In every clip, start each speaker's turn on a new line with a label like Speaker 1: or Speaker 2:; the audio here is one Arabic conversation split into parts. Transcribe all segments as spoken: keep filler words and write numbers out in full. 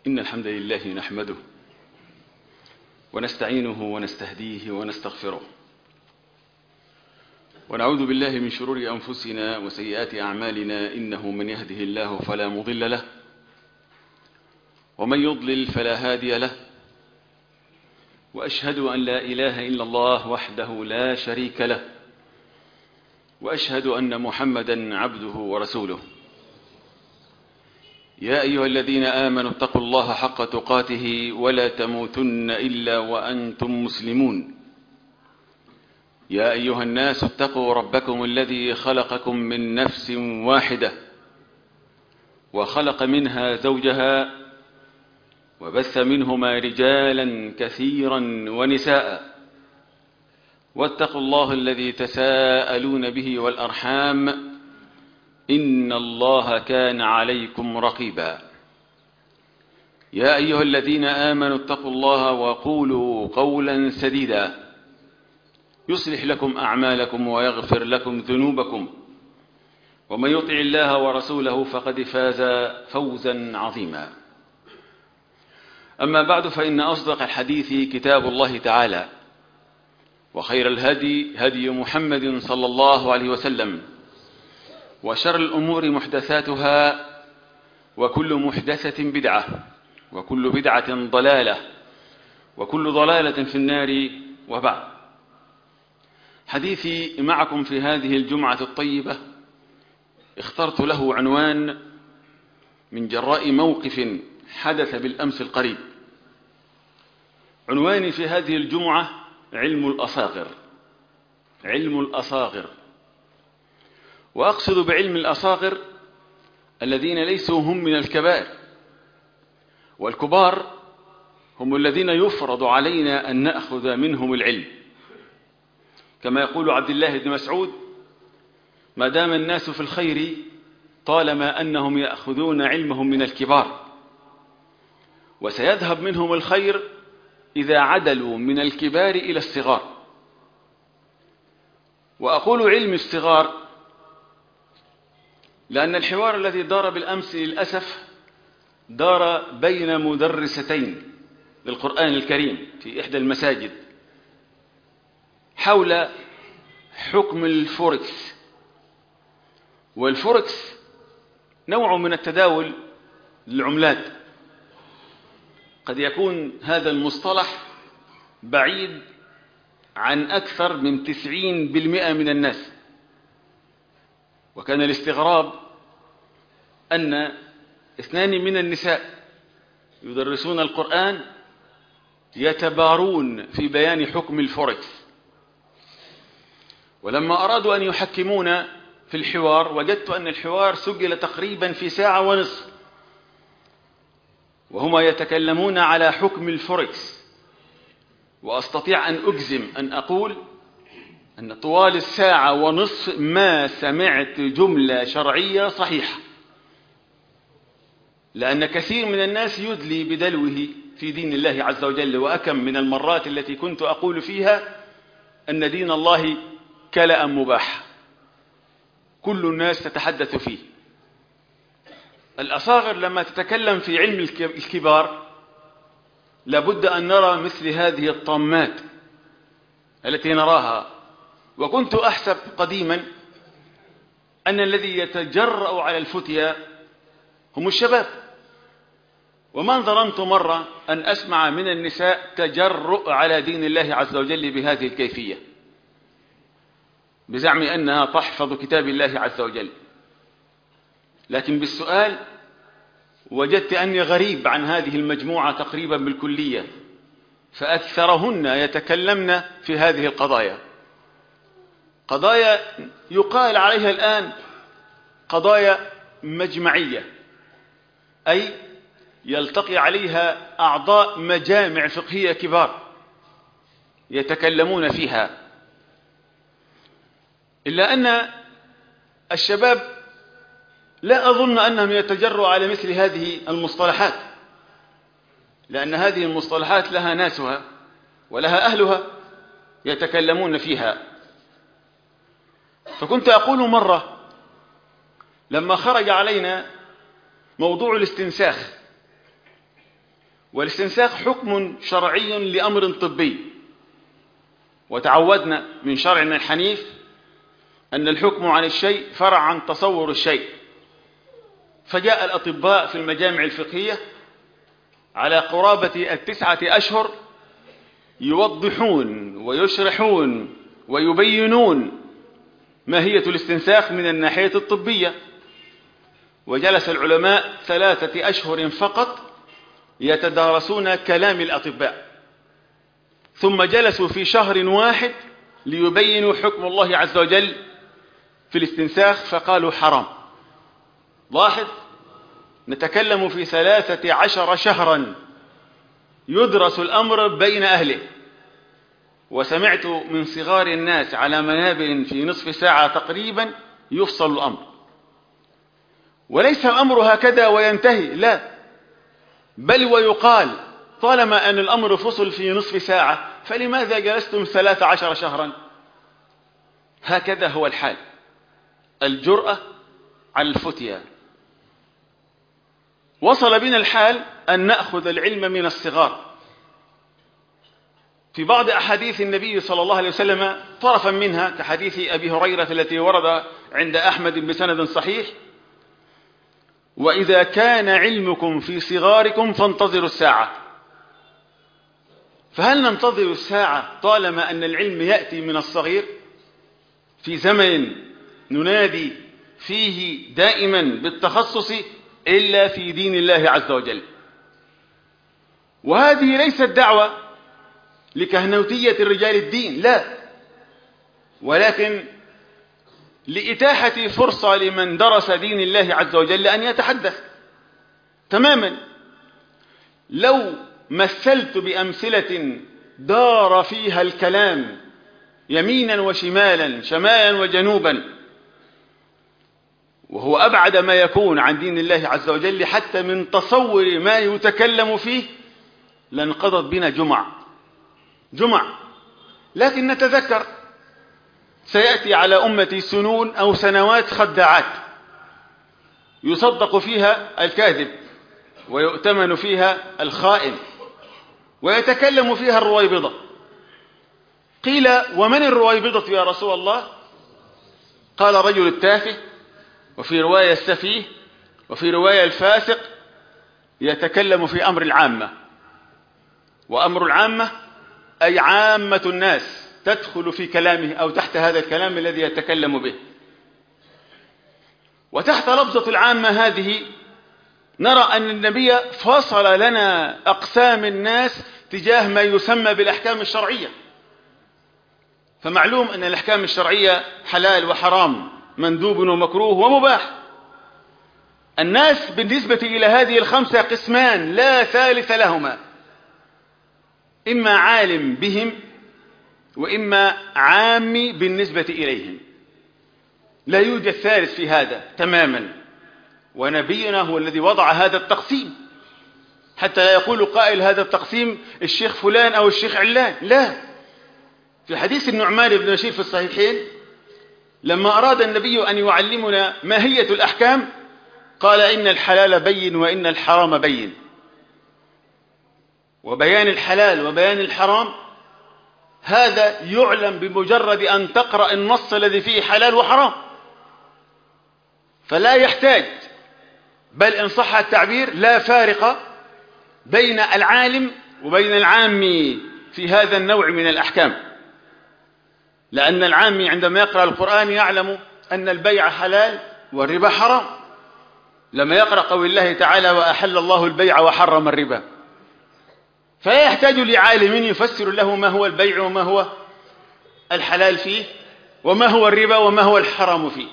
Speaker 1: إن الحمد لله نحمده ونستعينه ونستهديه ونستغفره، ونعوذ بالله من شرور أنفسنا وسيئات أعمالنا، إنه من يهده الله فلا مضل له، ومن يضلل فلا هادي له، وأشهد أن لا إله إلا الله وحده لا شريك له، وأشهد أن محمدا عبده ورسوله. يا أيها الذين آمنوا اتقوا الله حق تقاته ولا تموتن إلا وأنتم مسلمون. يا أيها الناس اتقوا ربكم الذي خلقكم من نفس واحدة وخلق منها زوجها وبث منهما رجالا كثيرا ونساء، واتقوا الله الذي تساءلون به والأرحام، إن الله كان عليكم رقيبا. يا أيها الذين آمنوا اتقوا الله وقولوا قولا سديدا يصلح لكم أعمالكم ويغفر لكم ذنوبكم، ومن يطع الله ورسوله فقد فاز فوزا عظيما. أما بعد، فإن أصدق الحديث كتاب الله تعالى، وخير الهدي هدي محمد صلى الله عليه وسلم، وشر الأمور محدثاتها، وكل محدثة بدعة، وكل بدعة ضلالة، وكل ضلالة في النار. وبعد، حديثي معكم في هذه الجمعة الطيبة اخترت له عنوان من جراء موقف حدث بالأمس القريب. عنواني في هذه الجمعة علم الأصاغر. علم الأصاغر، وأقصد بعلم الأصاغر الذين ليسوا هم من الكبائر، والكبار هم الذين يفرض علينا أن نأخذ منهم العلم، كما يقول عبد الله بن مسعود: ما دام الناس في الخير طالما أنهم يأخذون علمهم من الكبار، وسيذهب منهم الخير إذا عدلوا من الكبار إلى الصغار. وأقول علم الصغار لأن الحوار الذي دار بالأمس للأسف دار بين مدرستين للقرآن الكريم في إحدى المساجد حول حكم الفوركس. والفوركس نوع من التداول للعملات. قد يكون هذا المصطلح بعيد عن أكثر من تسعين بالمئة من الناس، وكان الاستغراب أن اثنان من النساء يدرسون القرآن يتبارون في بيان حكم الفوركس. ولما أرادوا أن يحكمونا في الحوار وجدت أن الحوار سجل تقريبا في ساعة ونصف، وهما يتكلمون على حكم الفوركس. وأستطيع أن أجزم أن أقول أن طوال الساعة ونصف ما سمعت جملة شرعية صحيحة، لأن كثير من الناس يدلي بدلوه في دين الله عز وجل. وأكم من المرات التي كنت أقول فيها أن دين الله كلأ مباح كل الناس تتحدث فيه. الأصاغر لما تتكلم في علم الكبار لابد أن نرى مثل هذه الطامات التي نراها. وكنت أحسب قديما أن الذي يتجرأ على الفتيا هم الشباب، وما ظننت مرة أن أسمع من النساء تجرؤ على دين الله عز وجل بهذه الكيفية، بزعم أنها تحفظ كتاب الله عز وجل. لكن بالسؤال وجدت أني غريب عن هذه المجموعة تقريبا بالكلية، فأكثرهن يتكلمن في هذه القضايا، قضايا يقال عليها الآن قضايا مجمعية، أي يلتقي عليها أعضاء مجامع فقهية كبار يتكلمون فيها. إلا أن الشباب لا أظن أنهم يتجرؤوا على مثل هذه المصطلحات، لأن هذه المصطلحات لها ناسها ولها أهلها يتكلمون فيها. فكنت أقول مرة لما خرج علينا موضوع الاستنساخ والاستنساخ حكم شرعي لأمر طبي، وتعودنا من شرعنا الحنيف أن الحكم عن الشيء فرع عن تصور الشيء، فجاء الأطباء في المجامع الفقهية على قرابة التسعة أشهر يوضحون ويشرحون ويبينون ماهية الاستنساخ من الناحية الطبية. وجلس العلماء ثلاثة أشهر فقط يتدارسون كلام الأطباء، ثم جلسوا في شهر واحد ليبينوا حكم الله عز وجل في الاستنساخ فقالوا حرام. لاحظ، نتكلم في ثلاثة عشر شهرا يدرس الأمر بين أهله. وسمعت من صغار الناس على منابر في نصف ساعة تقريبا يفصل الأمر. وليس الأمر هكذا وينتهي، لا، بل ويقال طالما أن الأمر فصل في نصف ساعة فلماذا جلستم ثلاث عشر شهرا؟ هكذا هو الحال، الجرأة على الفتيا. وصل بنا الحال أن نأخذ العلم من الصغار. في بعض أحاديث النبي صلى الله عليه وسلم طرفا منها كحديث أبي هريرة التي ورد عند أحمد بسند صحيح: وإذا كان علمكم في صغاركم فانتظروا الساعة. فهل ننتظر الساعة طالما أن العلم يأتي من الصغير في زمن ننادي فيه دائما بالتخصص إلا في دين الله عز وجل؟ وهذه ليست دعوة لكهنوتية رجال الدين، لا، ولكن لإتاحة فرصة لمن درس دين الله عز وجل أن يتحدث تماما. لو مثلت بأمثلة دار فيها الكلام يمينا وشمالا شمالا وجنوبا، وهو أبعد ما يكون عن دين الله عز وجل حتى من تصور ما يتكلم فيه، لانقضت بنا جمع جمع. لكن نتذكر سيأتي على أمتي سنون أو سنوات خداعات يصدق فيها الكاذب ويؤتمن فيها الخائن ويتكلم فيها الرويبضة. قيل: ومن الرويبضة يا رسول الله؟ قال: رجل التافه، وفي رواية السفيه، وفي رواية الفاسق، يتكلم في أمر العامة. وأمر العامة أي عامة الناس تدخل في كلامه أو تحت هذا الكلام الذي يتكلم به. وتحت لفظة العامة هذه نرى أن النبي فصل لنا أقسام الناس تجاه ما يسمى بالأحكام الشرعية. فمعلوم أن الأحكام الشرعية حلال وحرام، مندوب ومكروه ومباح. الناس بالنسبة إلى هذه الخمسة قسمان لا ثالث لهما: إما عالم بهم، وإما عامي بالنسبة إليهم، لا يوجد ثالث في هذا تماما. ونبينا هو الذي وضع هذا التقسيم، حتى لا يقول قائل هذا التقسيم الشيخ فلان أو الشيخ علان، لا. في حديث النعمان بن بشير في الصحيحين لما أراد النبي أن يعلمنا ماهية الأحكام قال: إن الحلال بين وإن الحرام بين. وبيان الحلال وبيان الحرام هذا يعلم بمجرد أن تقرأ النص الذي فيه حلال وحرام، فلا يحتاج، بل إن صح التعبير لا فارق بين العالم وبين العامي في هذا النوع من الأحكام. لأن العامي عندما يقرأ القرآن يعلم أن البيع حلال والربا حرام، لما يقرأ قول الله تعالى: وأحل الله البيع وحرم الربا، فلا يحتاج لعالم يفسر له ما هو البيع وما هو الحلال فيه وما هو الربا وما هو الحرام فيه.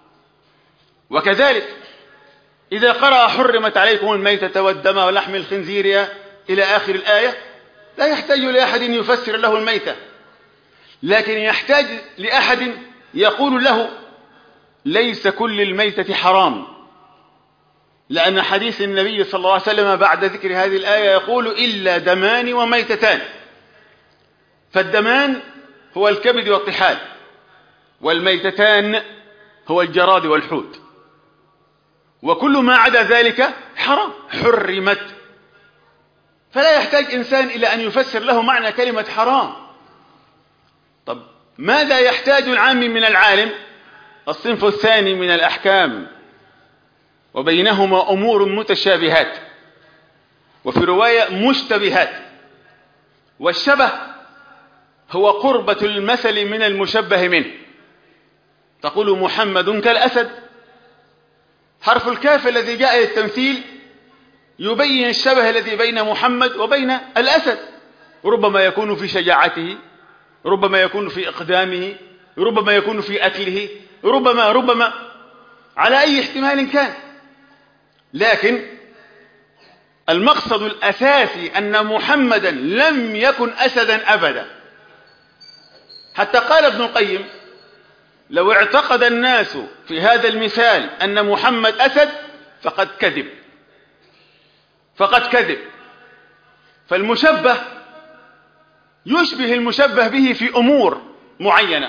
Speaker 1: وكذلك إذا قرأ: حرمت عليكم الميتة والدم ولحم الخنزير إلى آخر الآية، لا يحتاج لأحد يفسر له الميتة، لكن يحتاج لأحد يقول له: ليس كل الميتة حرام، لأن حديث النبي صلى الله عليه وسلم بعد ذكر هذه الآية يقول: إلا دمان وميتتان. فالدمان هو الكبد والطحال، والميتتان هو الجراد والحوت، وكل ما عدا ذلك حرام. حرمت فلا يحتاج إنسان إلى أن يفسر له معنى كلمة حرام. طب ماذا يحتاج العامي من العالم؟ الصنف الثاني من الأحكام، وبينهما أمور متشابهات، وفي رواية مشتبهات. والشبه هو قربة المثل من المشبه منه. تقول محمد كالأسد، حرف الكاف الذي جاء للتمثيل يبين الشبه الذي بين محمد وبين الأسد، ربما يكون في شجاعته، ربما يكون في إقدامه، ربما يكون في أكله، ربما ربما على أي احتمال كان. لكن المقصد الأساسي أن محمدا لم يكن أسدا أبدا. حتى قال ابن القيم: لو اعتقد الناس في هذا المثال أن محمد أسد فقد كذب، فقد كذب. فالمشبه يشبه المشبه به في أمور معينة،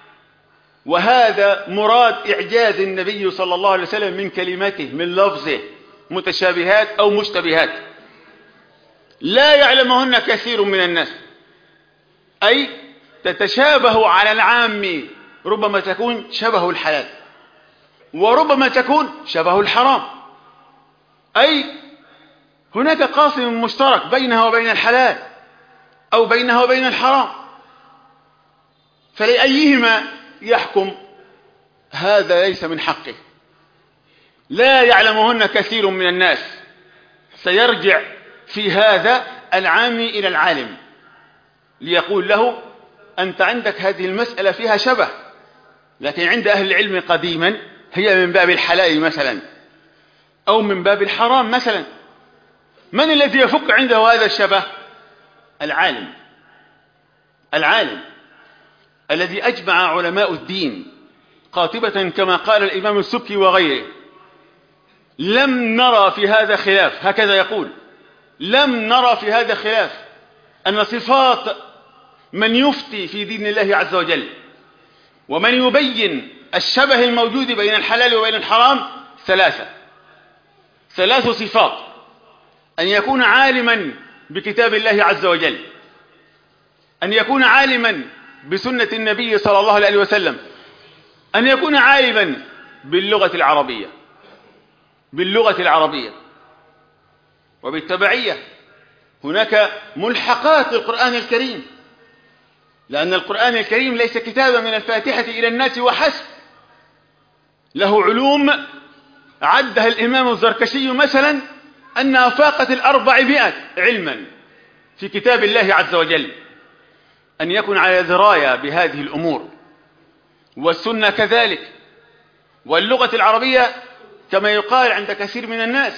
Speaker 1: وهذا مراد إعجاز النبي صلى الله عليه وسلم من كلمته، من لفظه، متشابهات أو مشتبهات لا يعلمهن كثير من الناس، أي تتشابه على العام، ربما تكون شبه الحلال وربما تكون شبه الحرام، أي هناك قاسم مشترك بينها وبين الحلال أو بينها وبين الحرام، فلأيهما يحكم؟ هذا ليس من حقه، لا يعلمهن كثير من الناس. سيرجع في هذا العامي إلى العالم ليقول له: أنت عندك هذه المسألة فيها شبه، لكن عند أهل العلم قديما هي من باب الحلال مثلا أو من باب الحرام مثلا. من الذي يفك عنده هذا الشبه؟ العالم. العالم الذي أجمع علماء الدين قاطبة كما قال الإمام السبكي وغيره: لم نرى في هذا خلاف، هكذا يقول: لم نرى في هذا خلاف أن صفات من يفتي في دين الله عز وجل ومن يبين الشبه الموجود بين الحلال وبين الحرام ثلاثة ثلاث صفات: أن يكون عالما بكتاب الله عز وجل، أن يكون عالما بسنة النبي صلى الله عليه وسلم، أن يكون عالما باللغة العربية باللغة العربية وبالتبعية هناك ملحقات القرآن الكريم، لأن القرآن الكريم ليس كتابا من الفاتحة إلى الناس وحسب، له علوم عدها الإمام الزركشي مثلا أنها فاقت الأربعمائة علما في كتاب الله عز وجل. أن يكون على دراية بهذه الأمور، والسنة كذلك، واللغة العربية كما يقال عند كثير من الناس.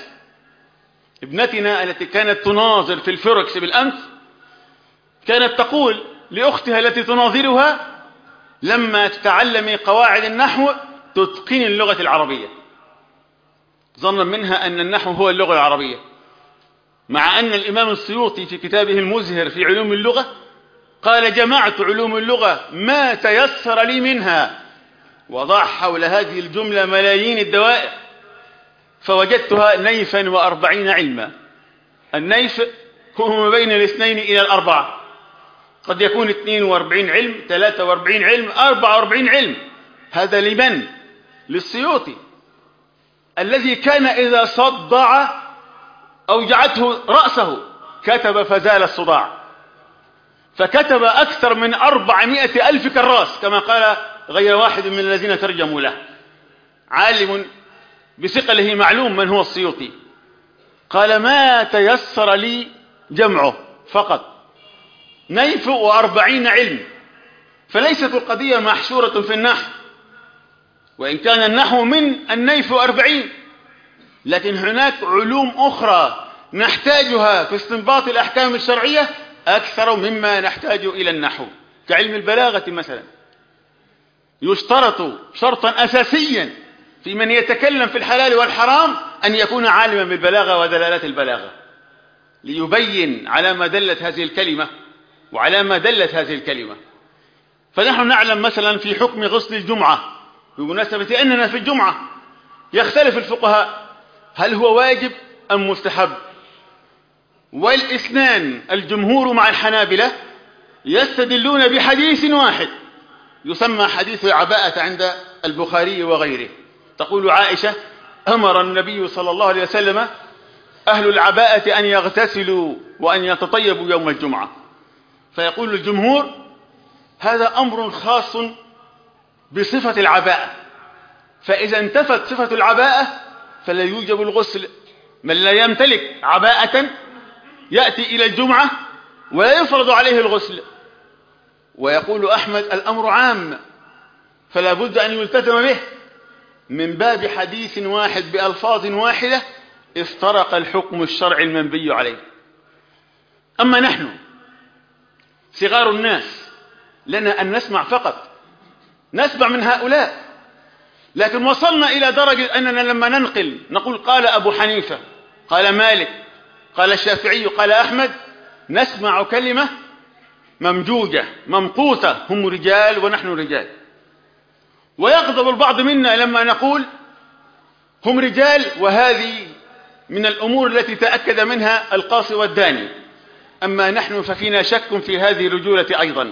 Speaker 1: ابنتنا التي كانت تناظر في الفركس بالأمس كانت تقول لأختها التي تناظرها: لما تتعلمي قواعد النحو تتقن اللغة العربية، ظنا منها أن النحو هو اللغة العربية، مع أن الإمام السيوطي في كتابه المزهر في علوم اللغة قال: جمعت علوم اللغة ما تيسر لي منها، وضع حول هذه الجملة ملايين الدوائر، فوجدتها نيفا وأربعين علما. النيف هو ما بين الاثنين إلى الأربعة، قد يكون اثنين وأربعين علم، ثلاثة وأربعين علم، أربعة وأربعين علم. هذا لمن؟ للسيوطي الذي كان إذا صدع أوجعته رأسه كتب فزال الصداع، فكتب أكثر من أربعمائة ألف كراس كما قال غير واحد من الذين ترجموا له. عالم بثقله معلوم من هو السيوطي. قال: ما تيسر لي جمعه فقط، نيف وأربعين علم. فليست القضية محشورة في النحو، وإن كان النحو من النيف وأربعين، لكن هناك علوم أخرى نحتاجها في استنباط الأحكام الشرعية أكثر مما نحتاج إلى النحو، كعلم البلاغة مثلا. يشترط شرطا أساسيا في من يتكلم في الحلال والحرام أن يكون عالما بالبلاغة ودلالات البلاغة، ليبين على ما دلت هذه الكلمة وعلى ما دلت هذه الكلمة. فنحن نعلم مثلا في حكم غسل الجمعة، بمناسبة أننا في الجمعة، يختلف الفقهاء هل هو واجب أم مستحب، والاثنان الجمهور مع الحنابلة يستدلون بحديث واحد يسمى حديث العباءة عند البخاري وغيره. تقول عائشة: أمر النبي صلى الله عليه وسلم أهل العباءة أن يغتسلوا وأن يتطيبوا يوم الجمعة. فيقول الجمهور: هذا أمر خاص بصفة العباءة، فإذا انتفت صفة العباءة فلا يوجب الغسل. من لا يمتلك عباءة يأتي إلى الجمعة ولا يفرض عليه الغسل. ويقول أحمد: الأمر عام فلا بد أن يلتزم به، من باب حديث واحد بألفاظ واحدة افترق الحكم الشرعي المنبي عليه. أما نحن صغار الناس لنا أن نسمع فقط، نسمع من هؤلاء، لكن وصلنا إلى درجة أننا لما ننقل نقول قال أبو حنيفة، قال مالك، قال الشافعي، قال أحمد، نسمع كلمة ممجوجة ممقوتة: هم رجال ونحن رجال. ويغضب البعض منا لما نقول هم رجال، وهذه من الأمور التي تأكد منها القاصي والداني. أما نحن ففينا شك في هذه الرجولة أيضا،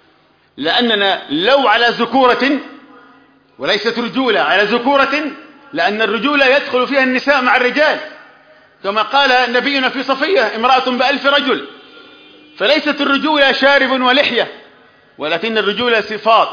Speaker 1: لأننا لو على ذكورة وليست رجولة، على ذكورة، لأن الرجولة يدخل فيها النساء مع الرجال، كما قال نبينا في صفية: امرأة بألف رجل. فليست الرجولة شارب ولحية، ولكن الرجولة صفات.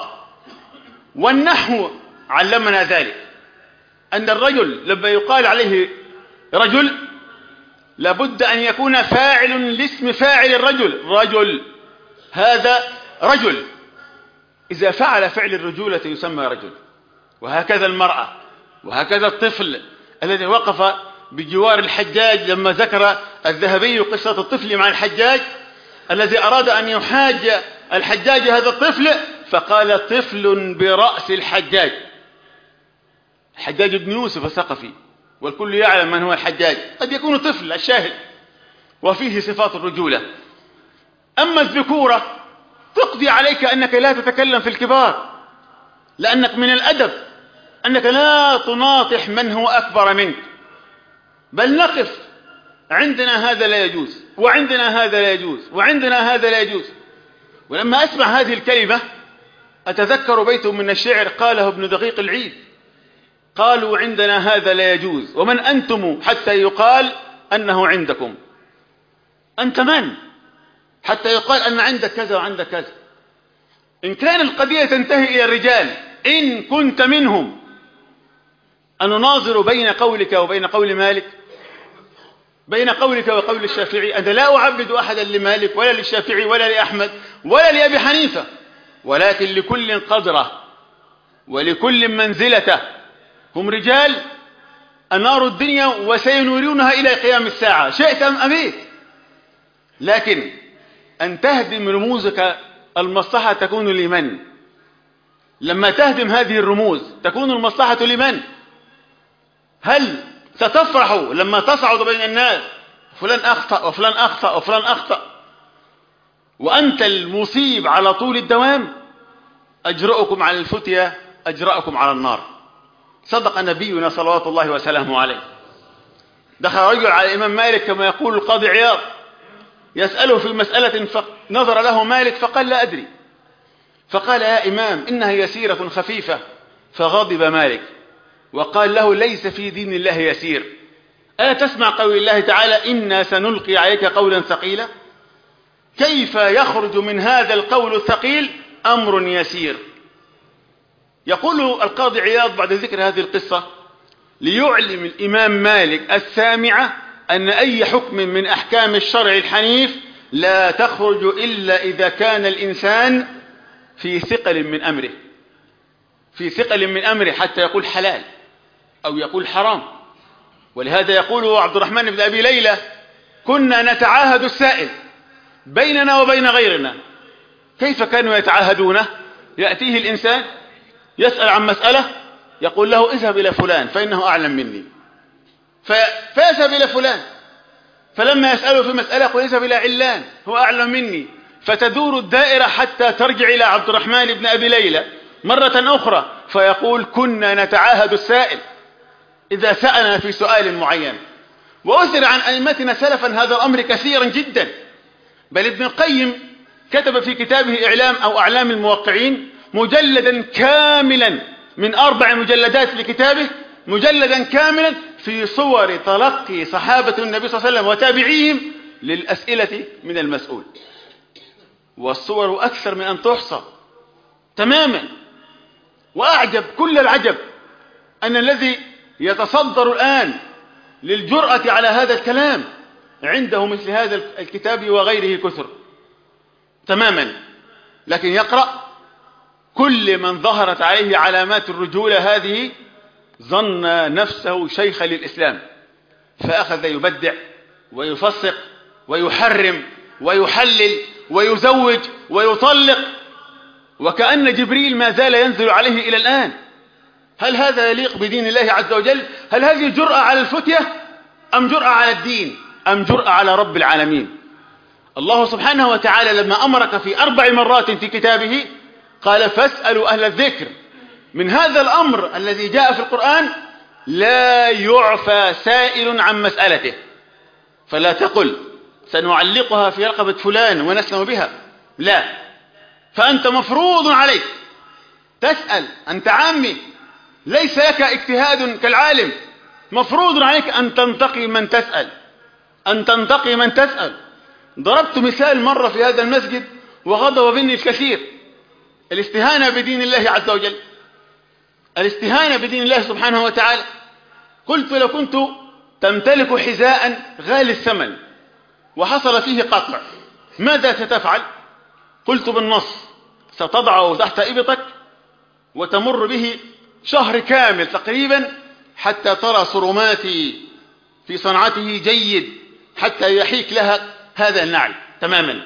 Speaker 1: والنحو علمنا ذلك، أن الرجل لما يقال عليه رجل لابد أن يكون فاعل لاسم فاعل الرجل. رجل، هذا رجل، إذا فعل فعل الرجولة يسمى رجل. وهكذا المرأة، وهكذا الطفل الذي وقف بجوار الحجاج لما ذكر الذهبي قصة الطفل مع الحجاج الذي أراد أن يحاج الحجاج هذا الطفل، فقال: طفل برأس الحجاج. الحجاج بن يوسف الثقفي، والكل يعلم من هو الحجاج، قد يكون طفل الشاهد، وفيه صفات الرجولة. أما الذكورة تقضي عليك أنك لا تتكلم في الكبار، لأنك من الأدب أنك لا تناطح من هو أكبر منك، بل نقف عندنا هذا لا يجوز، وعندنا هذا لا يجوز، وعندنا هذا لا يجوز. ولما أسمع هذه الكلمة أتذكر بيت من الشعر قاله ابن دقيق العيد: قالوا عندنا هذا لا يجوز، ومن أنتم حتى يقال أنه عندكم؟ أنت من حتى يقال أن عندك كذا وعندك كذا؟ إن كان القضية تنتهي إلى الرجال، إن كنت منهم، أن نناظر بين قولك وبين قول مالك، بين قولك وقول الشافعي. أنا لا أعبد أحدا لمالك ولا للشافعي ولا لأحمد ولا لأبي حنيفة، ولكن لكل قدره ولكل منزلته. هم رجال أناروا الدنيا وسينورونها إلى قيام الساعة، شئت أم أبيت. لكن أن تهدم رموزك المصلحة تكون لمن؟ لما تهدم هذه الرموز تكون المصلحة لمن؟ هل ستفرح لما تصعد بين الناس فلان أخطأ وفلان أخطأ وفلان أخطأ وأنت المصيب على طول الدوام؟ أجرؤكم على الفتية أجرأكم على النار. صدق نبينا صلوات الله وسلامه عليه. دخل رجل على الإمام مالك كما يقول القاضي عياض يسأله في مسألة، فنظر له مالك فقال: لا أدري. فقال: يا إمام إنها يسيرة خفيفة. فغضب مالك وقال له: ليس في دين الله يسير. ألا تسمع قول الله تعالى: إنا سنلقي عليك قولا ثقيلا؟ كيف يخرج من هذا القول الثقيل أمر يسير؟ يقول القاضي عياض بعد ذكر هذه القصة: ليعلم الإمام مالك السامع أن أي حكم من أحكام الشرع الحنيف لا تخرج إلا إذا كان الإنسان في ثقل من أمره، في ثقل من أمره حتى يقول حلال أو يقول حرام. ولهذا يقول عبد الرحمن بن أبي ليلى: كنا نتعاهد السائل بيننا وبين غيرنا. كيف كانوا يتعاهدونه؟ يأتيه الإنسان يسأل عن مسألة يقول له: اذهب إلى فلان فإنه أعلم مني، فيذهب إلى فلان، فلما يسأله في مسألة يقول: اذهب إلى علان هو أعلم مني، فتدور الدائرة حتى ترجع إلى عبد الرحمن بن أبي ليلى مرة أخرى فيقول: كنا نتعاهد السائل إذا سألنا في سؤال معين. وأثر عن أئمتنا سلفا هذا الأمر كثيرا جدا. بل ابن القيم كتب في كتابه إعلام أو أعلام الموقعين مجلدا كاملا من أربع مجلدات لكتابه، مجلدا كاملا في صور تلقي صحابة النبي صلى الله عليه وسلم وتابعيهم للأسئلة من المسؤول، والصور أكثر من أن تحصى تماما. وأعجب كل العجب أن الذي يتصدر الآن للجرأة على هذا الكلام عنده مثل هذا الكتاب وغيره كثر تماما، لكن يقرأ كل من ظهرت عليه علامات الرجولة هذه ظن نفسه شيخا للإسلام، فأخذ يبدع ويفسق ويحرم ويحلل ويزوج ويطلق، وكأن جبريل ما زال ينزل عليه إلى الآن. هل هذا يليق بدين الله عز وجل؟ هل هذه جرأة على الفتية أم جرأة على الدين أم جرأة على رب العالمين؟ الله سبحانه وتعالى لما أمرك في أربع مرات في كتابه قال فاسألوا أهل الذكر. من هذا الأمر الذي جاء في القرآن لا يعفى سائل عن مسألته، فلا تقل سنعلقها في رقبة فلان ونسلم بها، لا، فأنت مفروض عليك تسأل. أنت عامي ليس لك اجتهاد كالعالم، مفروض عليك أن تنتقي من تسأل، أن تنتقي من تسأل. ضربت مثال مرة في هذا المسجد وغضب مني الكثير، الاستهانة بدين الله عز وجل، الاستهانة بدين الله سبحانه وتعالى. قلت لو كنت تمتلك حذاء غالي الثمن وحصل فيه قطع ماذا ستفعل؟ قلت بالنص ستضعه تحت إبطك وتمر به شهر كامل تقريبا حتى ترى صرماتي في صنعته جيد حتى يحيك لها هذا النعل تماما.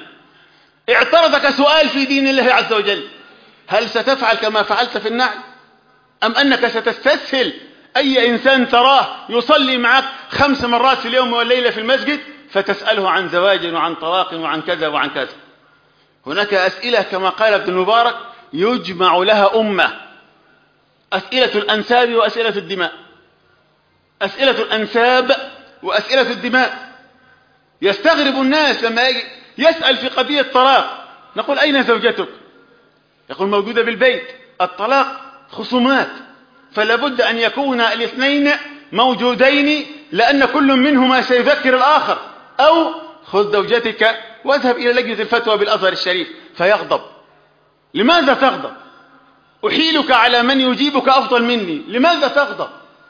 Speaker 1: اعترضك سؤال في دين الله عز وجل، هل ستفعل كما فعلت في النعل، أم أنك ستستسهل أي إنسان تراه يصلي معك خمس مرات في اليوم والليلة في المسجد فتسأله عن زواج وعن طلاق وعن كذا وعن كذا؟ هناك أسئلة كما قال ابن المبارك يجمع لها أمة، أسئلة الأنساب وأسئلة الدماء، أسئلة الأنساب وأسئلة الدماء. يستغرب الناس لما يجي يسأل في قضية طلاق، نقول أين زوجتك؟ يقول موجودة بالبيت. الطلاق خصومات، فلا بد أن يكون الاثنين موجودين لأن كل منهما سيذكر الآخر، أو خذ زوجتك واذهب إلى لجنة الفتوى بالأزهر الشريف. فيغضب. لماذا تغضب؟ أحيلك على من يجيبك أفضل مني، لماذا تغضب؟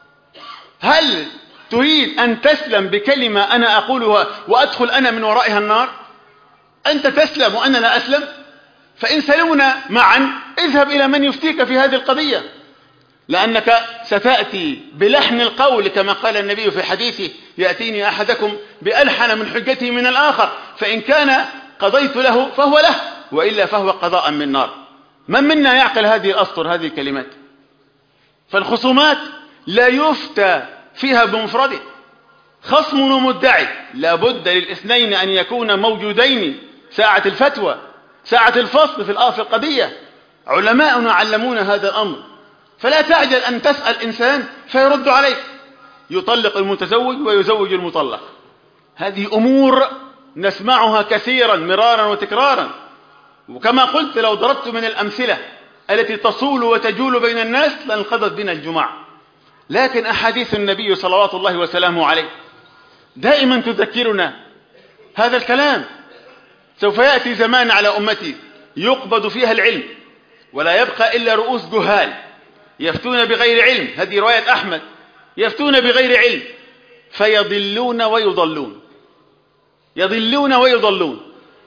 Speaker 1: هل تريد أن تسلم بكلمة أنا أقولها وأدخل أنا من ورائها النار؟ أنت تسلم وأنا لا أسلم؟ فإن سلمنا معا اذهب إلى من يفتيك في هذه القضية، لأنك ستأتي بلحن القول كما قال النبي في حديثه يأتيني أحدكم بألحن من حجته من الآخر، فإن كان قضيت له فهو له، وإلا فهو قضاء من نار. من منا يعقل هذه الأسطر، هذه الكلمات؟ فالخصومات لا يفتى فيها بمفرده، خصم ومدعي لا بد للاثنين أن يكون موجودين ساعة الفتوى، ساعة الفصل في القضية. علماؤنا علمونا هذا الأمر. فلا تعجل أن تسأل إنسان فيرد عليك، يطلق المتزوج ويزوج المطلق. هذه أمور نسمعها كثيرا مرارا وتكرارا، وكما قلت لو ضربت من الأمثلة التي تصول وتجول بين الناس لانقضت بنا الجمع. لكن أحاديث النبي صلوات الله وسلامه عليه دائما تذكرنا هذا الكلام. سوف يأتي زمان على أمتي يقبض فيها العلم ولا يبقى إلا رؤوس جهال يفتون بغير علم، هذه رواية أحمد، يفتون بغير علم فيضلون ويضلون، يضلون ويضلون.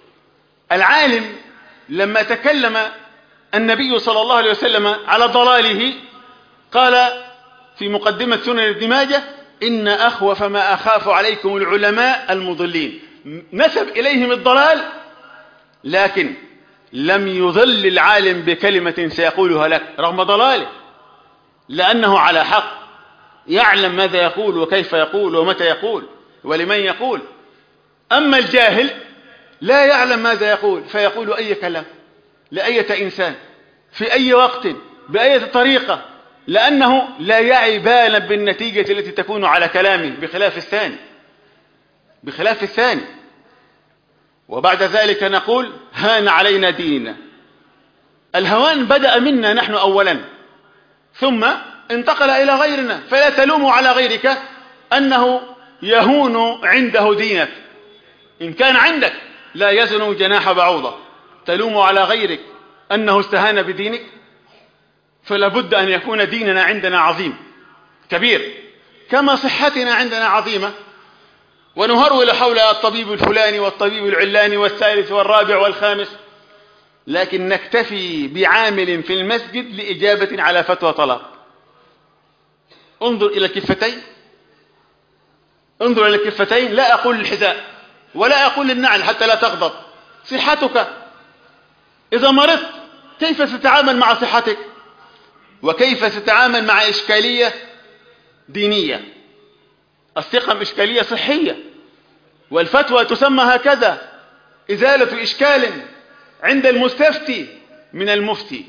Speaker 1: العالم لما تكلم النبي صلى الله عليه وسلم على ضلاله قال في مقدمة سنن ابن ماجه إن أخوف ما أخاف عليكم العلماء المضلين. نسب إليهم الضلال لكن لم يضل العالم بكلمة سيقولها لك رغم ضلاله، لأنه على حق، يعلم ماذا يقول وكيف يقول ومتى يقول ولمن يقول. أما الجاهل لا يعلم ماذا يقول فيقول أي كلام لأية إنسان في أي وقت بأية طريقة، لأنه لا يعي بالا بالنتيجة التي تكون على كلامه بخلاف الثاني. بخلاف الثاني. وبعد ذلك نقول هان علينا ديننا. الهوان بدأ منا نحن أولا ثم انتقل إلى غيرنا، فلا تلوموا على غيرك أنه يهون عنده دينك. إن كان عندك لا يزن جناح بعوضة، تلوم على غيرك أنه استهان بدينك؟ فلا بد أن يكون ديننا عندنا عظيم كبير، كما صحتنا عندنا عظيمة، ونهرول حول الطبيب الفلاني والطبيب العلاني والثالث والرابع والخامس، لكن نكتفي بعامل في المسجد لإجابة على فتوى طلاق. انظر إلى الكفتين، انظر إلى الكفتين، لا أقول الحذاء ولا أقول النعل حتى لا تغضب. صحتك إذا مرضت كيف ستتعامل مع صحتك؟ وكيف ستتعامل مع إشكالية دينية؟ السقم إشكالية صحية، والفتوى تسمى هكذا، إزالة إشكال عند المستفتي من المفتي.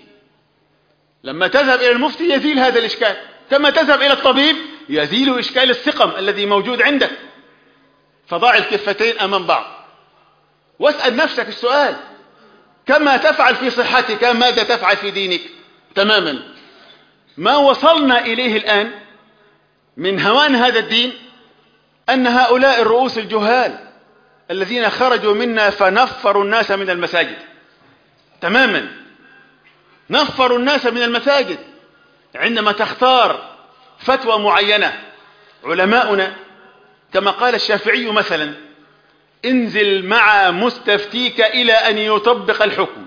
Speaker 1: لما تذهب إلى المفتي يزيل هذا الإشكال، كما تذهب إلى الطبيب يزيل إشكال السقم الذي موجود عندك. فضع الكفتين أمام بعض واسأل نفسك السؤال: كما تفعل في صحتك ماذا تفعل في دينك؟ تماما. ما وصلنا إليه الآن من هوان هذا الدين أن هؤلاء الرؤوس الجهال الذين خرجوا منا فنفروا الناس من المساجد تماما، نفروا الناس من المساجد. عندما تختار فتوى معينة، علماؤنا كما قال الشافعي مثلا: انزل مع مستفتيك إلى أن يطبق الحكم.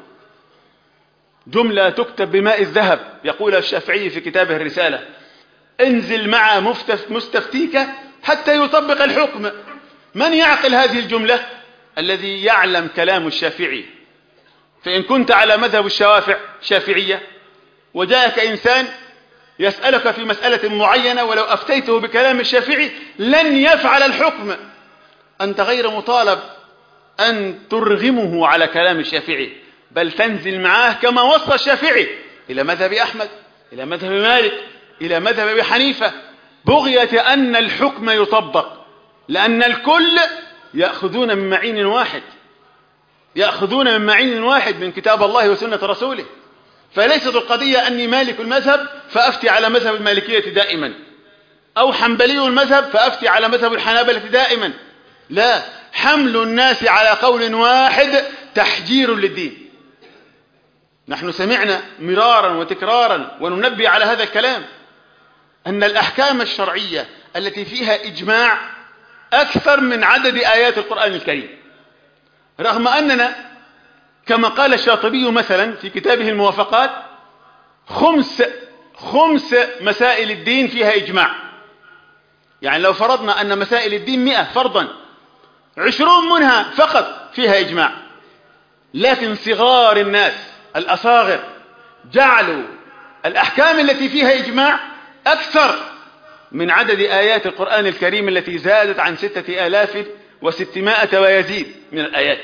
Speaker 1: جملة تكتب بماء الذهب، يقول الشافعي في كتابه الرسالة: انزل مع مستفتيك حتى يطبق الحكم. من يعقل هذه الجملة؟ الذي يعلم كلام الشافعي. فإن كنت على مذهب الشوافع شافعية وجاءك إنسان يسألك في مسألة معينة ولو أفتيته بكلام الشافعي لن يفعل الحكم، أنت غير مطالب أن ترغمه على كلام الشافعي، بل تنزل معاه كما وصى الشافعي إلى مذهب أحمد، إلى مذهب مالك، إلى مذهب أبي حنيفة، بغية أن الحكم يطبق، لأن الكل يأخذون من معين واحد، يأخذون من معين واحد من كتاب الله وسنة رسوله. فليست القضية أني مالك المذهب فأفتي على مذهب المالكية دائما، أو حنبلي المذهب فأفتي على مذهب الحنابلة دائما. لا، حمل الناس على قول واحد تحجير للدين. نحن سمعنا مرارا وتكرارا وننبه على هذا الكلام، أن الأحكام الشرعية التي فيها إجماع أكثر من عدد آيات القرآن الكريم، رغم أننا كما قال الشاطبي مثلا في كتابه الموافقات: خمس خمس مسائل الدين فيها إجماع. يعني لو فرضنا أن مسائل الدين مئة فرضا، عشرون منها فقط فيها إجماع، لكن صغار الناس الأصاغر جعلوا الأحكام التي فيها إجماع أكثر من عدد آيات القرآن الكريم التي زادت عن ستة آلاف وستمائة ويزيد من الآيات.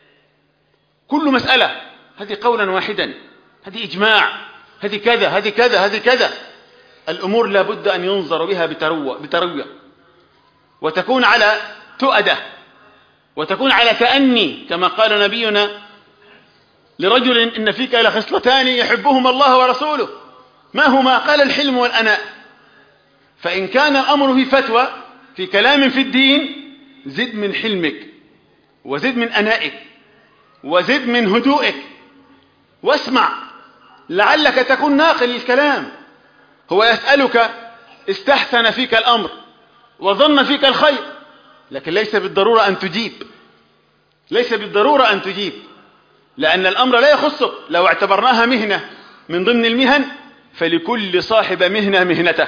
Speaker 1: كل مسألة هذه قولا واحدا، هذه إجماع، هذه كذا، هذه كذا، هذه كذا. الأمور لابد أن ينظر بها بتروية بتروية وتكون على تؤدة وتكون على تأني، كما قال نبينا لرجل: إن فيك لخصلتان يحبهما الله ورسوله. ما هما؟ قال: الحلم والأناء. فإن كان الأمر في فتوى في كلام في الدين، زد من حلمك وزد من أنائك وزد من هدوئك واسمع، لعلك تكون ناقل الكلام. هو يسألك استحسن فيك الأمر وظن فيك الخير، لكن ليس بالضرورة أن تجيب، ليس بالضرورة أن تجيب، لأن الأمر لا يخصك. لو اعتبرناها مهنة من ضمن المهن فلكل صاحب مهنة مهنته.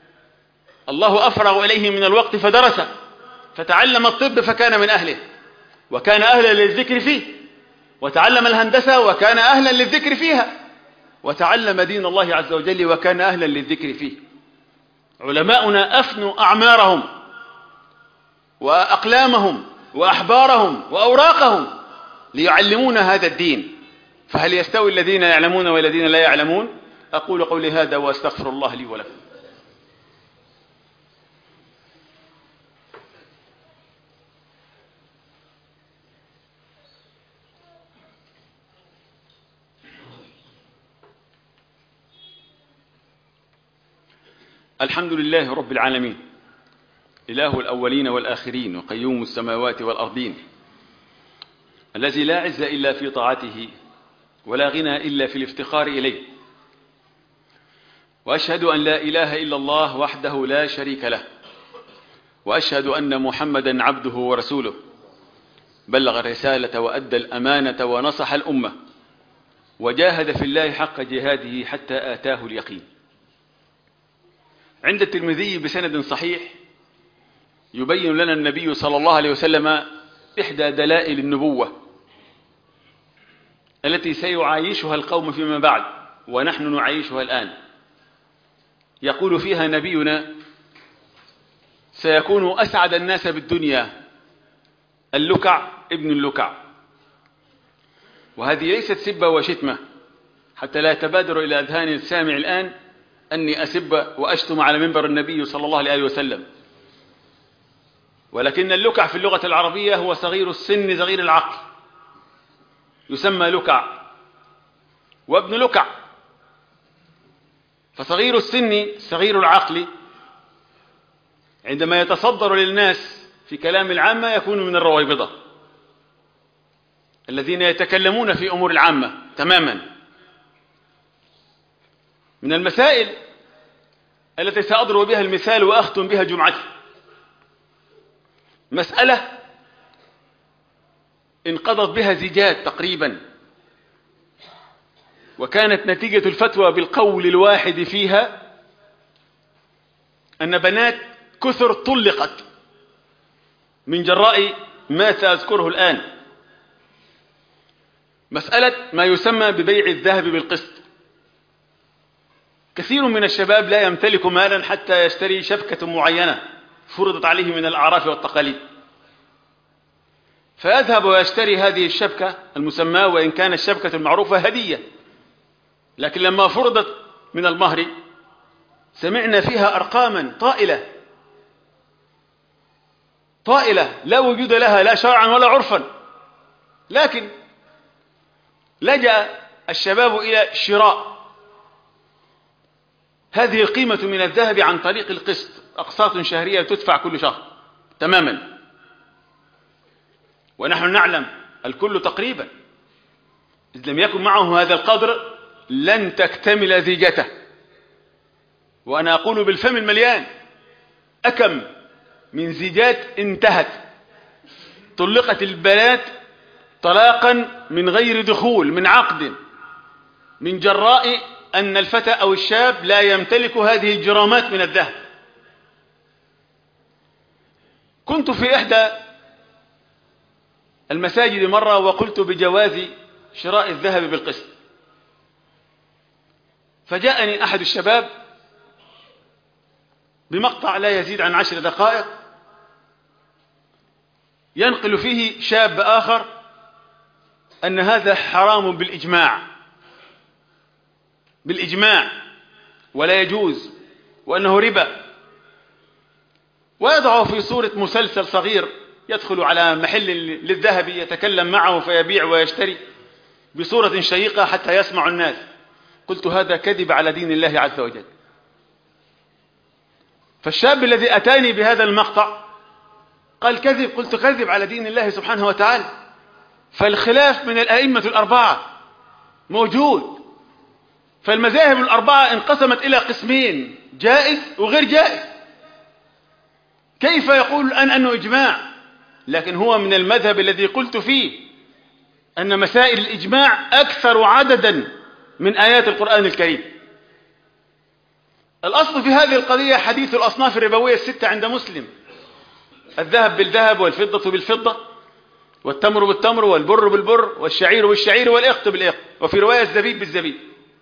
Speaker 1: الله أفرغ إليه من الوقت فدرس فتعلم الطب فكان من أهله وكان أهلا للذكر فيه، وتعلم الهندسة وكان أهلا للذكر فيها، وتعلم دين الله عز وجل وكان أهلا للذكر فيه. علماؤنا أفنوا أعمارهم وأقلامهم وأحبارهم وأوراقهم ليعلمونا هذا الدين، فهل يستوي الذين يعلمون والذين لا يعلمون؟ أقول قولي هذا وأستغفر الله لي ولكم. الحمد لله رب العالمين، إله الأولين والآخرين وقيوم السماوات والأرضين، الذي لا عز إلا في طاعته ولا غنى إلا في الافتقار إليه. وأشهد أن لا إله إلا الله وحده لا شريك له، وأشهد أن محمدا عبده ورسوله، بلغ الرسالة وأدى الأمانة ونصح الأمة، وجاهد في الله حق جهاده حتى آتاه اليقين. عند الترمذي بسند صحيح يبين لنا النبي صلى الله عليه وسلم إحدى دلائل النبوة التي سيعايشها القوم فيما بعد ونحن نعيشها الآن. يقول فيها نبينا: سيكون أسعد الناس بالدنيا اللكع ابن اللكع. وهذه ليست سبة وشتمة، حتى لا يتبادر إلى أذهان السامع الآن أني أسب وأشتم على منبر النبي صلى الله عليه وسلم، ولكن اللكع في اللغة العربية هو صغير السن صغير العقل، يسمى لكع وابن لكع. فصغير السن صغير العقل عندما يتصدر للناس في كلام العامة يكون من الرويبضة الذين يتكلمون في أمور العامة تماما. من المسائل التي سأضرب بها المثال وأختم بها جمعتي مسألة انقضت بها زيجات تقريبا، وكانت نتيجة الفتوى بالقول الواحد فيها أن بنات كثر طلقت من جراء ما سأذكره الآن. مسألة ما يسمى ببيع الذهب بالقسط. كثير من الشباب لا يمتلك مالا حتى يشتري شبكة معينة فرضت عليه من الأعراف والتقاليد، فيذهب ويشتري هذه الشبكة المسماة، وإن كان الشبكة المعروفة هدية، لكن لما فرضت من المهر سمعنا فيها أرقاما طائلة طائلة لا وجود لها لا شرعا ولا عرفا، لكن لجأ الشباب إلى شراء هذه القيمة من الذهب عن طريق القسط، أقساط شهرية تدفع كل شهر تماما. ونحن نعلم الكل تقريبا إذ لم يكن معه هذا القدر لن تكتمل زيجته. وأنا أقول بالفم المليان: أكم من زيجات انتهت طلقت البنات طلاقا من غير دخول من عقد من جراء أن الفتى أو الشاب لا يمتلك هذه الجرامات من الذهب. كنت في إحدى المساجد مرة وقلت بجواز شراء الذهب بالقسط، فجاءني أحد الشباب بمقطع لا يزيد عن عشر دقائق ينقل فيه شاب آخر أن هذا حرام بالإجماع بالإجماع ولا يجوز، وأنه ربا، ويضعه في صورة مسلسل صغير يدخل على محل للذهب يتكلم معه فيبيع ويشتري بصورة شيقة حتى يسمع الناس. قلت هذا كذب على دين الله عز وجل. فالشاب الذي أتاني بهذا المقطع قال كذب، قلت كذب على دين الله سبحانه وتعالى. فالخلاف من الأئمة الأربعة موجود، فالمذاهب الأربعة انقسمت إلى قسمين: جائز وغير جائز. كيف يقول الآن أنه إجماع؟ لكن هو من المذهب الذي قلت فيه أن مسائل الإجماع أكثر عددا من آيات القرآن الكريم. الأصل في هذه القضية حديث الأصناف الربوية الستة عند مسلم: الذهب بالذهب، والفضة بالفضة، والتمر بالتمر، والبر بالبر، والشعير بالشعير، والإقط بالإقط، وفي رواية الزبيب بالزبيب.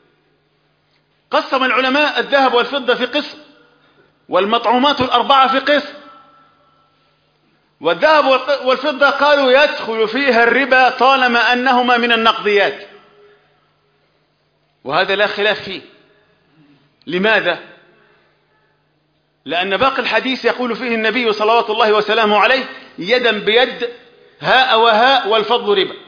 Speaker 1: قسم العلماء الذهب والفضة في قسم، والمطعومات الأربعة في قسم. والذهب والفضة قالوا يدخل فيها الربا طالما أنهما من النقديات، وهذا لا خلاف فيه. لماذا؟ لأن باقي الحديث يقول فيه النبي صلوات الله وسلامه عليه: يدا بيد، هاء وهاء، والفضل ربا.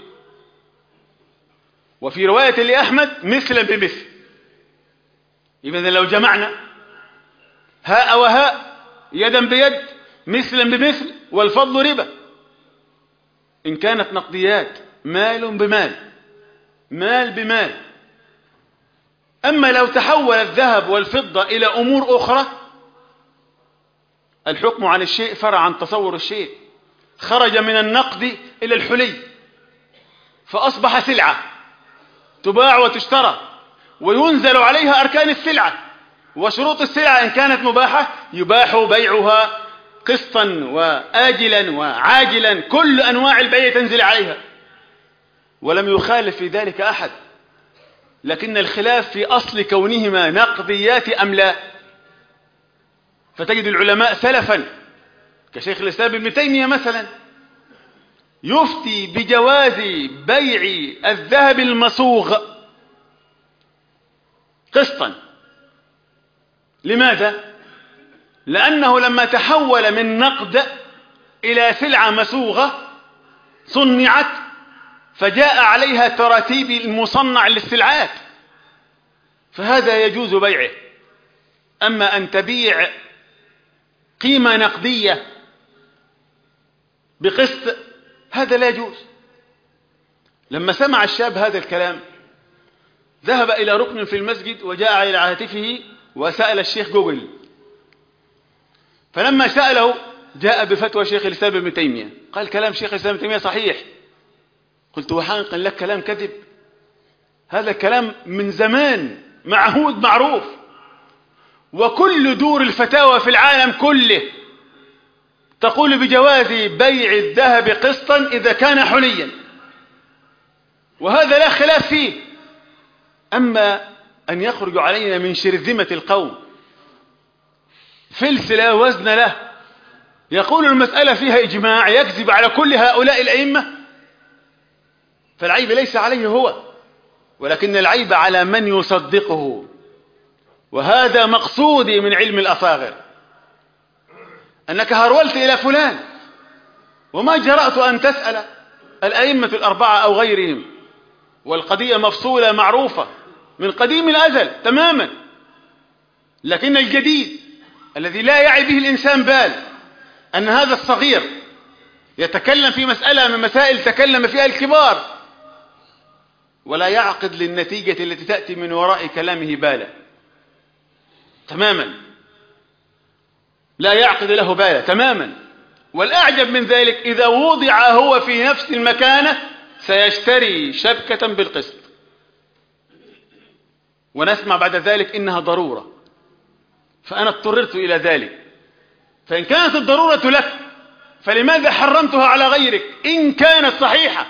Speaker 1: وفي رواية لأحمد: مثلا بمثل. إذن لو جمعنا هاء وهاء، يدا بيد، مثلا بمثل، والفضل ربا. إن كانت نقديات مال بمال، مال بمال. أما لو تحول الذهب والفضة إلى أمور أخرى، الحكم عن الشيء فرع عن تصور الشيء، خرج من النقد إلى الحلي، فأصبح سلعة تباع وتشترى، وينزل عليها أركان السلعة وشروط السلعة. إن كانت مباحة يباح بيعها قسطا وآجلا وعاجلا، كل أنواع البيع تنزل عليها، ولم يخالف في ذلك أحد. لكن الخلاف في أصل كونهما نقديات أم لا. فتجد العلماء سلفا كشيخ الإسلام ابن تيمية مثلا يفتي بجواز بيع الذهب المصوغ قسطا. لماذا؟ لأنه لما تحول من نقد إلى سلعة مسوغة صنعت، فجاء عليها تراتيب المصنع للسلعات، فهذا يجوز بيعه. أما أن تبيع قيمة نقدية بقسط هذا لا يجوز. لما سمع الشاب هذا الكلام ذهب إلى ركن في المسجد وجاء إلى هاتفه وسأل الشيخ جوجل، فلما سأله جاء بفتوى شيخ الإسلام ابن تيمية، قال كلام شيخ الإسلام ابن تيمية صحيح. قلت وحقا لك كلام كذب؟ هذا كلام من زمان معهود معروف، وكل دور الفتاوى في العالم كله تقول بجواز بيع الذهب قسطا إذا كان حليا، وهذا لا خلاف فيه. أما أن يخرج علينا من شرذمة القوم فلس لا وزن له يقول المسألة فيها إجماع يكذب على كل هؤلاء الأئمة، فالعيب ليس عليه هو، ولكن العيب على من يصدقه. وهذا مقصودي من علم الأصاغر، أنك هرولت إلى فلان وما جرأت أن تسأل الأئمة الأربعة أو غيرهم، والقضية مفصولة معروفة من قديم الأزل تماما. لكن الجديد الذي لا يعي به الإنسان بال أن هذا الصغير يتكلم في مسألة من مسائل تكلم فيها الكبار، ولا يعقد للنتيجة التي تأتي من وراء كلامه بالا تماما، لا يعقد له بالا تماما. والأعجب من ذلك إذا وضع هو في نفس المكانة سيشتري شبكة بالقسط، ونسمع بعد ذلك إنها ضرورة، فأنا اضطررت إلى ذلك. فإن كانت الضرورة لك فلماذا حرمتها على غيرك إن كانت صحيحة؟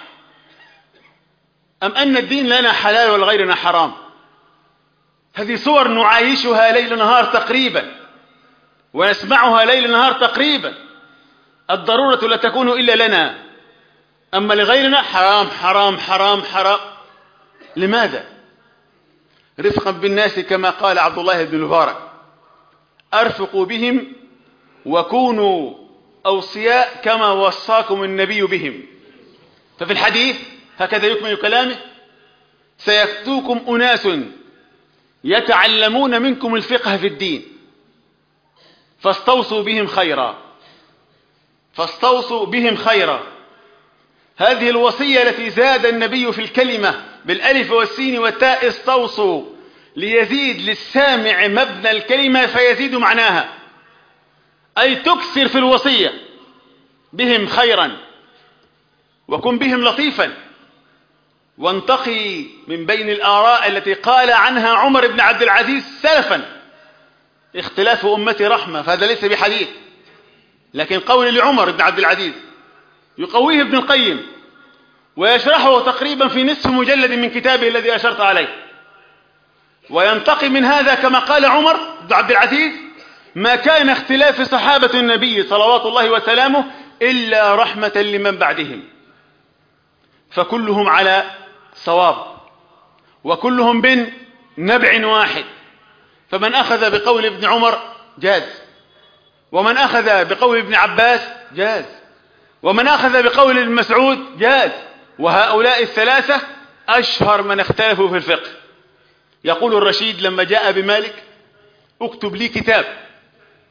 Speaker 1: أم أن الدين لنا حلال ولغيرنا حرام؟ هذه صور نعايشها ليل نهار تقريبا، ونسمعها ليل نهار تقريبا. الضرورة لا تكون إلا لنا، أما لغيرنا حرام حرام حرام حرام. لماذا؟ رفقا بالناس كما قال عبد الله بن المبارك: أرفقوا بهم وكونوا أوصياء كما وصاكم النبي بهم. ففي الحديث هكذا يكمل كلامه: سيأتوكم أناس يتعلمون منكم الفقه في الدين فاستوصوا بهم خيرا، فاستوصوا بهم خيرا. هذه الوصية التي زاد النبي في الكلمة بالألف والسين والتاء استوصوا، ليزيد للسامع مبنى الكلمة فيزيد معناها، أي تكثر في الوصية بهم خيرا، وكن بهم لطيفا، وانتقي من بين الآراء التي قال عنها عمر بن عبد العزيز سلفا: اختلاف أمتي رحمة. فهذا ليس بحديث، لكن قول لعمر بن عبد العزيز يقويه ابن القيم ويشرحه تقريبا في نصف مجلد من كتابه الذي أشرت عليه. وينتقي من هذا كما قال عمر بن عبد العزيز: ما كان اختلاف صحابة النبي صلوات الله وسلامه إلا رحمة لمن بعدهم، فكلهم على صواب وكلهم بن نبع واحد. فمن أخذ بقول ابن عمر جاز، ومن أخذ بقول ابن عباس جاز، ومن أخذ بقول ابن مسعود جاز. وهؤلاء الثلاثة أشهر من اختلفوا في الفقه. يقول الرشيد لما جاء بمالك: اكتب لي كتاب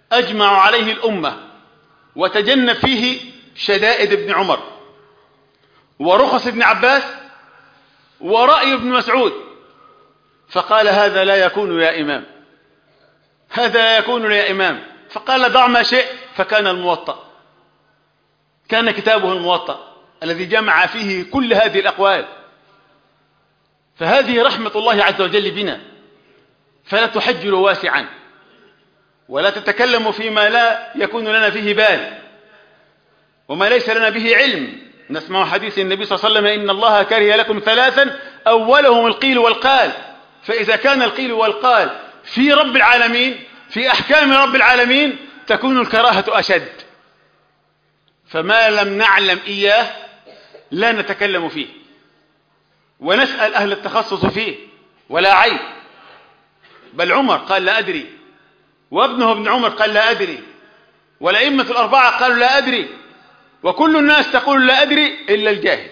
Speaker 1: أجمع عليه الأمة وتجنب فيه شدائد ابن عمر ورخص ابن عباس ورأي ابن مسعود، فقال هذا لا يكون يا إمام، هذا لا يكون يا إمام، فقال ضع ما شئت، فكان الموطأ، كان كتابه الموطأ الذي جمع فيه كل هذه الأقوال. فهذه رحمة الله عز وجل بنا، فلا تحجر واسعا ولا تتكلم فيما لا يكون لنا فيه بال وما ليس لنا به علم. نسمع حديث النبي صلى الله عليه وسلم: إن الله كره لكم ثلاثا أولهم القيل والقال. فإذا كان القيل والقال في رب العالمين، في أحكام رب العالمين، تكون الكراهة أشد. فما لم نعلم إياه لا نتكلم فيه ونسأل أهل التخصص فيه، ولا عيب. بل عمر قال لا أدري، وابنه ابن عمر قال لا أدري، والأئمة الأربعة قالوا لا أدري، وكل الناس تقول لا أدري إلا الجاهل.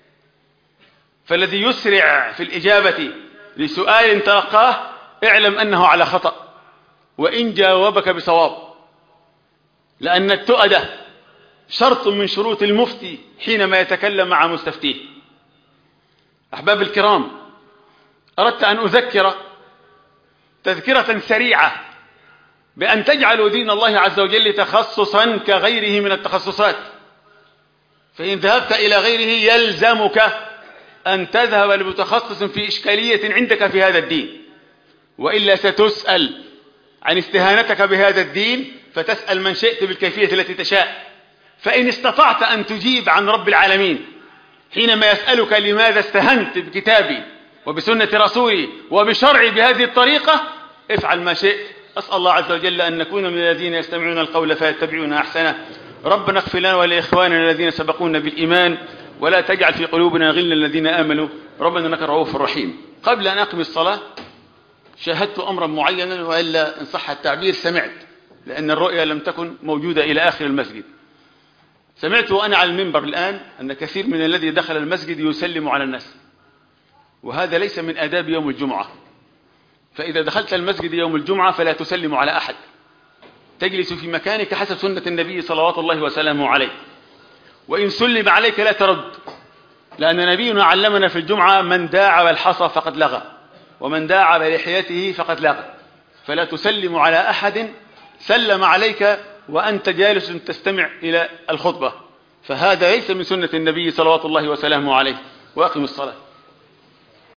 Speaker 1: فالذي يسرع في الإجابة لسؤال تلقاه اعلم أنه على خطأ وإن جاوبك بصواب، لأن التؤدة شرط من شروط المفتي حينما يتكلم مع مستفتيه. أحباب الكرام، أردت أن أذكر تذكرة سريعة بأن تجعلوا دين الله عز وجل تخصصا كغيره من التخصصات، فإن ذهبت إلى غيره يلزمك أن تذهب لمتخصص في إشكالية عندك في هذا الدين، وإلا ستسأل عن استهانتك بهذا الدين فتسأل من شئت بالكيفية التي تشاء. فإن استطعت أن تجيب عن رب العالمين حينما يسألك لماذا استهنت بكتابي وبسنة رسولي وبشرعي بهذه الطريقة، افعل ما شئت. أسأل الله عز وجل أن نكون من الذين يستمعون القول فيتبعون أحسنه. ربنا اغفر لنا ولإخواننا الذين سبقونا بالإيمان، ولا تجعل في قلوبنا غلا الذين آمنوا ربنا إنك رؤوف رحيم. قبل أن أقم الصلاة شاهدت أمرا معينا، وإلا إن صح التعبير سمعت، لأن الرؤيا لم تكن موجودة إلى آخر المسجد. سمعت وأنا على المنبر الآن أن كثير من الذي دخل المسجد يسلم على الناس، وهذا ليس من آداب يوم الجمعة. فإذا دخلت المسجد يوم الجمعة فلا تسلم على أحد، تجلس في مكانك حسب سنة النبي صلوات الله وسلامه عليه، وإن سلم عليك لا ترد، لأن نبينا علمنا في الجمعة: من داعب الحصى فقد لغى، ومن داعب لحيته فقد لغى. فلا تسلم على أحد سلم عليك وأنت جالس تستمع إلى الخطبة، فهذا ليس من سنة النبي صلوات الله وسلامه عليه. وأقم الصلاة.